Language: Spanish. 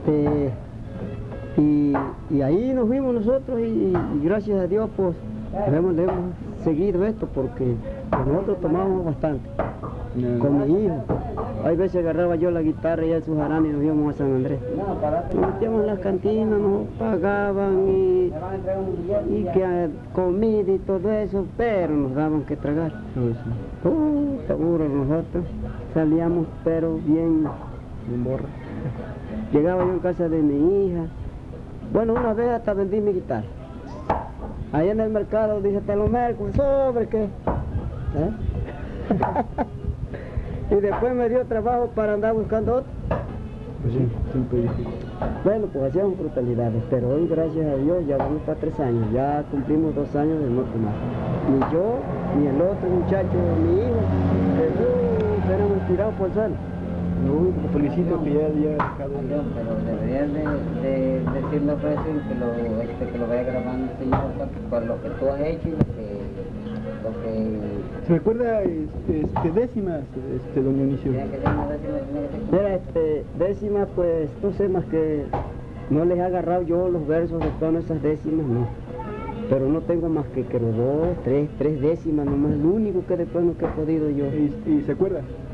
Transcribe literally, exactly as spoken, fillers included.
este, y, y ahí nos fuimos nosotros y, y gracias a Dios pues hemos, hemos seguido esto porque nosotros tomamos bastante con mi hijo. Hay veces agarraba yo la guitarra y él su jarana y nos íbamos a San Andrés. Nos metíamos en las cantinas, nos pagaban y, y que comida y todo eso, pero nos daban que tragar. Oh, seguro nosotros salíamos pero bien, bien borra. Llegaba yo en casa de mi hija. Bueno, una vez hasta vendí mi guitarra. Ahí en el mercado dice, te lo merco, ¿sobre qué? ¿Eh? Y después me dio trabajo para andar buscando otro. Pues sí, siempre difícil. Bueno, pues hacíamos brutalidades, pero hoy gracias a Dios ya vamos para tres años, ya cumplimos dos años de no tomar. Ni yo, ni el otro muchacho, mi hijo, que tenemos tirado por el suelo. No, te felicito que ya había dejado. Pero deberías de, de decirle a Freddy que lo, este, que lo vaya grabando, señor, por lo que tú has hecho y lo que... Lo que... ¿Se recuerda este, este, décimas, este, don Dionisio? Tiene que ser una décima, tiene que ser... Mira, este, décimas, pues, no sé más que no les he agarrado yo los versos de todas esas décimas, no. Pero no tengo más que, que dos, tres, tres décimas nomás, lo único que de tono que he podido yo. ¿Y, y se acuerda?